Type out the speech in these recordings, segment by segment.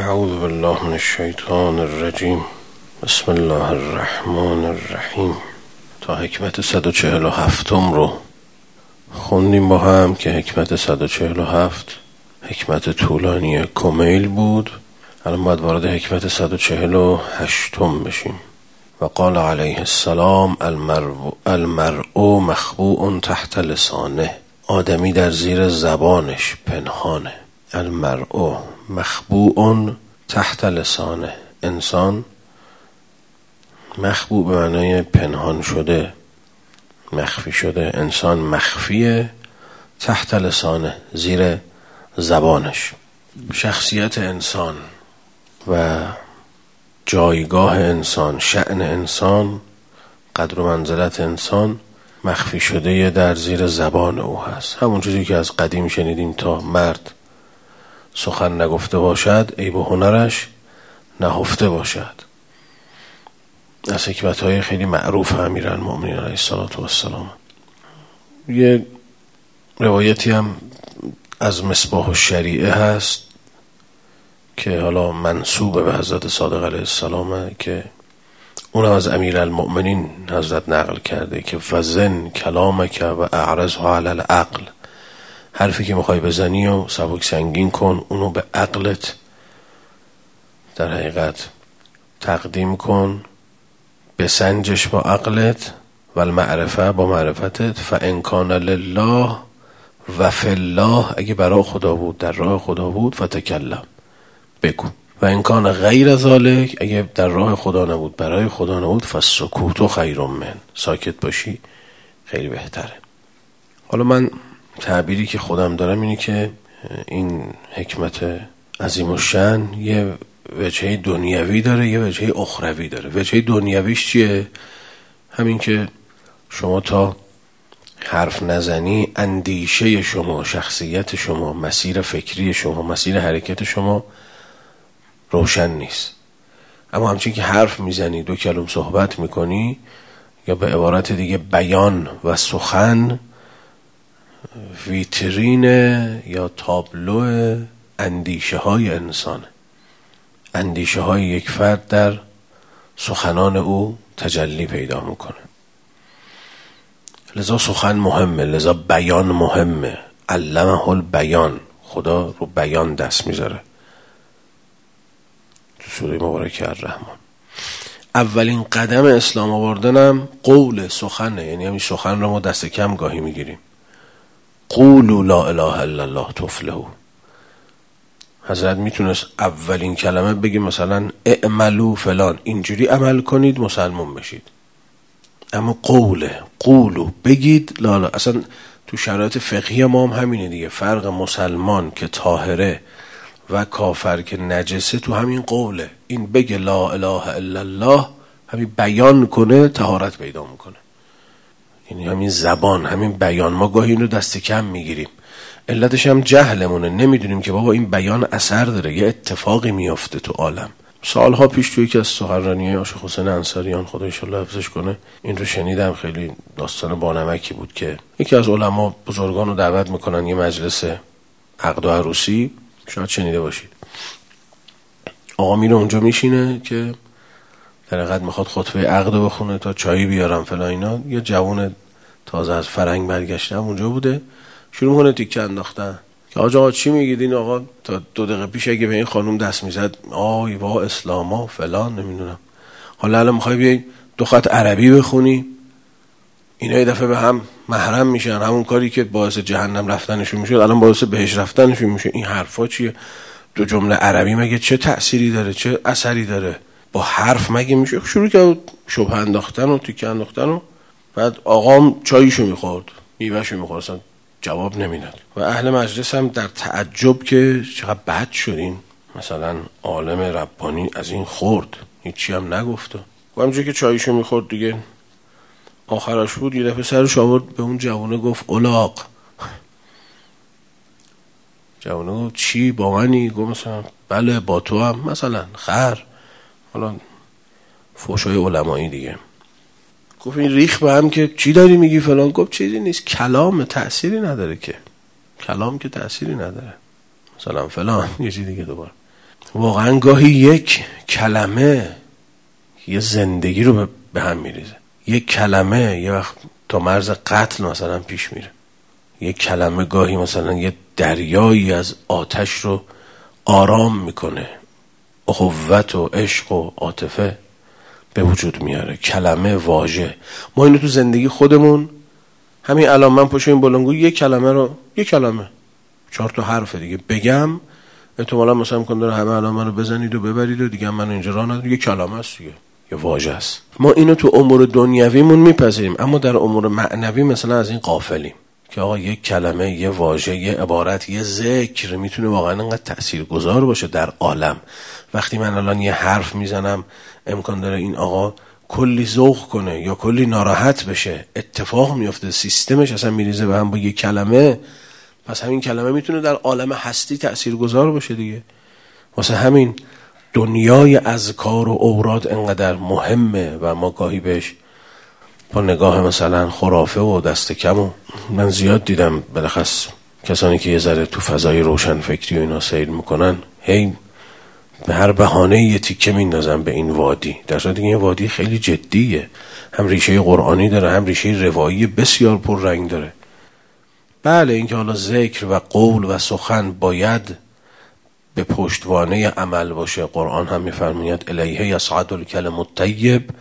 اعوذ بالله من الشیطان الرجیم. بسم الله الرحمن الرحیم. تا حکمت 147 رو خوندیم با هم که حکمت 147 حکمت طولانی کمیل بود. الان باید وارد حکمت 148 بشیم. و قال علیه السلام المرء مخبوء تحت لسانه. آدمی در زیر زبانش پنهانه. المرء مخبوء تحت لسانه. انسان مخبوع به معنای پنهان شده، مخفی شده. انسان مخفیه تحت لسانه، زیر زبانش. شخصیت انسان و جایگاه انسان، شأن انسان، قدر و منزلت انسان مخفی شده در زیر زبان او هست. همون چیزی که از قدیم شنیدیم تا مرد سخن نگفته باشد عیب و هنرش نهفته باشد. از حکمت‌های خیلی معروف امیرالمؤمنین علیه السلام. یه روایتی هم از مصباح الشریعه هست که حالا منسوب به حضرت صادق علیه السلامه که اونم از امیرالمؤمنین حضرت نقل کرده که وزن کلامک و اعرضها علی العقل. حرفی که میخوای بزنی و سبک سنگین کن، اونو به عقلت در حقیقت تقدیم کن، بسنجش با عقلت و المعرفه با معرفتت. فان کان لله و فی الله، اگه برای خدا بود، در راه خدا بود، فتکلم، بگو. و ان کان غیر ذالک، اگه در راه خدا نبود، برای خدا نبود، فالسکوت خیر من، ساکت باشی خیلی بهتره. حالا من تعبیری که خودم دارم اینه که این حکمت عظیم الشأن یه وجهه دنیوی داره، یه وجهه اخروی داره. وجهه دنیویش چیه؟ همین که شما تا حرف نزنی اندیشه شما، شخصیت شما، مسیر فکری شما، مسیر حرکت شما روشن نیست. اما همچین که حرف میزنی، دو کلم صحبت میکنی، یا به عبارت دیگه بیان و سخن ویترین یا تابلو اندیشه های انسان، اندیشه های یک فرد در سخنان او تجلی پیدا میکنه. لذا سخن مهمه، لذا بیان مهمه. علمه البیان، خدا رو بیان دست میذاره تو سوره مبارکه الرحمن. اولین قدم اسلام آوردنم قول، سخنه. یعنی همین سخن رو ما دست کم گاهی میگیریم. قولوا لا اله الا الله تفلحوا. حضرت میتونست اولین کلمه بگی مثلا اعملوا فلان، اینجوری عمل کنید مسلمان بشید. اما قولو بگید لا لا. اصلا تو شرایط فقهی ما هم همینه دیگه. فرق مسلمان که طاهره و کافر که نجسه تو همین قوله. این بگه لا اله الا الله، همین بیان کنه، طهارت پیدا میکنه. یعنی همین زبان، همین بیان. ما گاهی این رو دست کم میگیریم، علتش هم جهلمونه. نمیدونیم که بابا این بیان اثر داره، یه اتفاقی میافته تو عالم. سالها پیش توی یکی از سخنرانی‌های آشق حسین انصاریان، خدا انشالله حفظش کنه، این رو شنیدم. خیلی داستان بانمکی بود که یکی از علما بزرگان رو دعوت میکنن یه مجلس عقد و عروسی، شاید شنیده باشید. آقا میره اونجا میشینه که در حقیقت میخواد خطبه عقد رو بخونه تا چایی بیارم فلان اینا. یه جوون تازه از فرنگ برگشته اونجا بوده، شروع کنه تیکه انداختن که آقا چی میگید؟ این آقا تا 2 دقیقه پیش اگه به این خانم دست میزد آی وا اسلاما فلان نمیدونم، حالا الان میخوای بیای 2 خط عربی بخونی، اینا یه دفعه به هم محرم میشن. همون کاری که باعث جهنم رفتنشون میشه الان باعث بهش رفتنشون میشه. این حرفا چیه؟ 2 جمله عربی مگه چه تأثیری داره، چه اثری داره؟ با حرف مگه میشه؟ شروع کرد شبه انداختن و تیکه انداختن و بعد آقام چاییشو میخورد، میوهشو میخورد، اصلا جواب نمیداد. و اهل مجلس هم در تعجب که چقدر بد شدین، مثلا عالم ربانی از این خورد هیچی هم نگفت. و همونجوری که چاییشو میخورد دیگه آخرش بود، یه دفعه سرش آورد به اون جوانه گفت الاغ. جوانه گفت چی با منی؟ گفت مثلا بله با تو هم، مثلا خر. حالا فحشای علمایی دیگه. گفت این ریخ به هم که چی داری میگی فلان. گفت چیزی نیست، کلام تأثیری نداره که، کلام که تأثیری نداره، مثلا فلان یه چیز دیگه. دوباره واقعا گاهی یک کلمه یه زندگی رو به هم میریزه. یک کلمه یه وقت تا مرز قتل مثلا پیش میره. یک کلمه گاهی مثلا یه دریایی از آتش رو آرام میکنه، اخوت و عشق و عاطفه به وجود میاره. کلمه، واژه. ما اینو تو زندگی خودمون همین الان من پشت این بلنگو یک کلمه 4 تا حرف دیگه بگم، احتمالا مثلا امکان داره همه الان منو بزنید و ببرید و دیگه من اینجا راه ندارم. یک کلمه است دیگه، یه واژه است. ما اینو تو امور دنیویمون میپذیریم، اما در امور معنوی مثلا از این غافلیم که آقا یک کلمه، یه واژه، یه عبارت، یه ذکر میتونه واقعا انقدر تاثیرگذار باشه در عالم. وقتی من الان یه حرف میزنم امکان داره این آقا کلی ذوق کنه یا کلی ناراحت بشه، اتفاق میفته، سیستمش اصلا میریزه به هم با یک کلمه. پس همین کلمه میتونه در عالم هستی تاثیرگذار باشه دیگه. واسه همین دنیای اذکار و اوراد انقدر مهمه و ما گاهی بهش با نگاه مثلا خرافه و دست کم و من زیاد دیدم بلخص کسانی که یه ذره تو فضای روشن فکری و اینا سیر میکنن هی به هر بهانه یه تیکه میندازن به این وادی، در صورتی که این وادی خیلی جدیه، هم ریشه قرآنی داره هم ریشه روایی بسیار پررنگ داره. بله اینکه حالا ذکر و قول و سخن باید به پشتوانه عمل باشه. قرآن هم میفرماید الیه یصعد الکلم الطیب،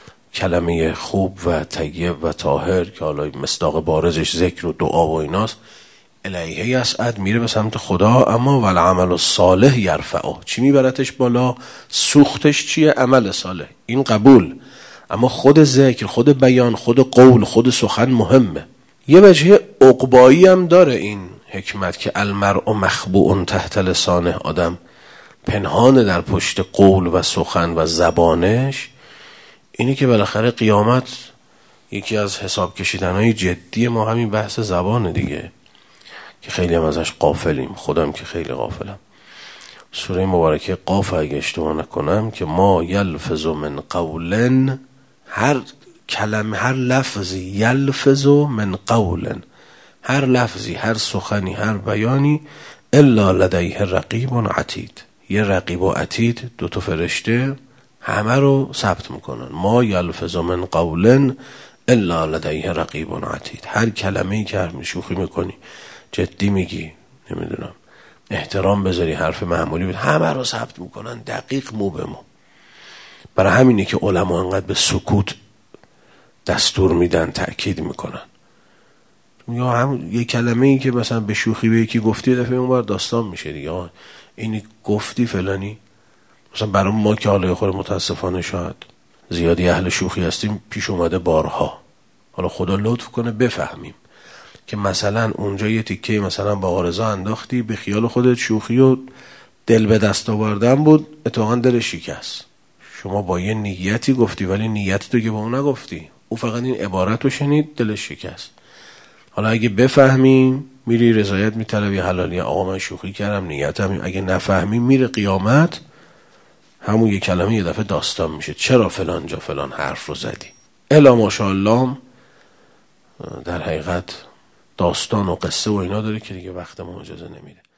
کلمه خوب و طیب و طاهر که حالا مصداق بارزش ذکر و دعا و ایناست، الیه یصعد میره به سمت خدا، اما والعمل الصالح یرفعه، چی میبرتش بالا؟ سوختش چیه؟ عمل صالح. این قبول، اما خود ذکر، خود بیان، خود قول، خود سخن مهمه. یه وجه عقبایی هم داره این حکمت که المرء مخبوء تحت لسانه، آدم پنهان در پشت قول و سخن و زبانش. اینی که بالاخره قیامت یکی از حساب کشیدنهای جدی ما همین بحث زبانه دیگه، که خیلی هم ازش غافلیم، خودم که خیلی غافلم. سوره مبارکه قاف اگه اشتباه نکنم که ما یلفظ من قول، هر کلمه، هر لفظی، یلفظ من قول، هر لفظی، هر سخنی، هر بیانی، الا لدیه رقیب عتید، یه رقیب و عتید، 2 تا فرشته همه رو ثبت میکنن. ما یلفظ من قول الا لدیه رقیب عتید. هر کلمه‌ای که شوخی میکنی، جدی میگی، نمیدونم احترام بذاری، حرف معمولی بود، همه رو ثبت میکنن دقیق مو به مو. برای همینه که علما انقدر به سکوت دستور میدن، تأکید میکنن. یا هم یه کلمه‌ای که مثلا به شوخی به یکی گفتی، دفعه اون بار داستان میشه دیگه، اینی گفتی فلانی. مثلا برای ما که حالا خود متاسفانه شاید زیادی اهل شوخی هستیم، پیش اومده بارها، حالا خدا لطف کنه بفهمیم که مثلا اونجا یه تیکه مثلا با آرزا انداختی، به خیال خودت شوخی و دل به دست آوردن بود، اتفاقا دل شکست. شما با یه نیتی گفتی ولی نیت تو که با اون نگفتی، او فقط این عبارت رو شنید، دلش شکست. حالا اگه بفهمیم میری رضایت میطلبی، حلالی آقا من شوخی کردم نیتم، اگه نفهمیم میره قیامت همون یه کلمه یه دفعه داستان میشه، چرا فلان جا فلان حرف رو زدی. الا ماشاءالله در حقیقت داستان و قصه و اینا داره که دیگه وقت ما اجازه نمیده.